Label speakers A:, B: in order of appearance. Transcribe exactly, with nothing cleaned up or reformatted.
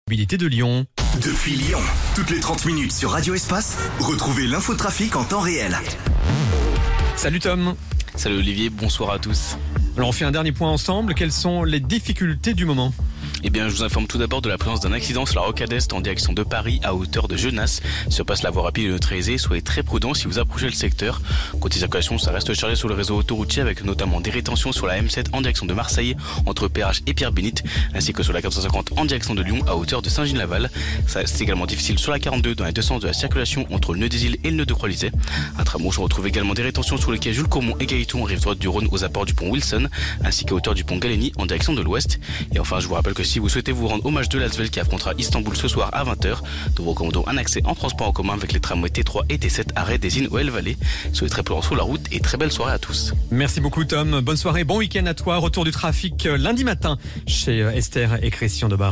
A: Mobilité de Lyon.
B: Depuis Lyon, toutes les trente minutes sur Radio Espace, retrouvez l'infotrafic en temps réel.
A: Salut Tom.
C: Salut Olivier, bonsoir à tous.
A: Alors on fait un dernier point ensemble. Quelles sont les difficultés du moment ?
C: Eh bien, je vous informe tout d'abord de la présence d'un accident sur la rocade Est en direction de Paris à hauteur de Genasse. Sur place, la voie rapide est neutralisée. Soyez très prudents si vous approchez le secteur. Côté circulation, ça reste chargé sur le réseau autoroutier avec notamment des rétentions sur la M sept en direction de Marseille entre Perrache et Pierre-Bénite, ainsi que sur la quatre cent cinquante en direction de Lyon à hauteur de Saint-Gilles-Laval. Ça c'est également difficile sur la quarante-deux dans les deux sens de la circulation entre le nœud des îles et le nœud de Croix-Lysée. À Tramouche, on retrouve également des rétentions sur le quai Jules Courmont et Gailleton en rive droite du Rhône aux apports du pont Wilson, ainsi qu'à hauteur du pont Galénie en direction de l'ouest. Et enfin, je vous rappelle que si vous souhaitez vous rendre au match de l'Asvel qui affrontera Istanbul ce soir à vingt heures, nous vous recommandons un accès en transport en commun avec les tramways T trois et T sept arrêt des Innes ou El Valley. Soyez très prudents sur la route et très belle soirée à tous.
A: Merci beaucoup Tom. Bonne soirée, bon week-end à toi. Retour du trafic lundi matin chez Esther et Christian Debar.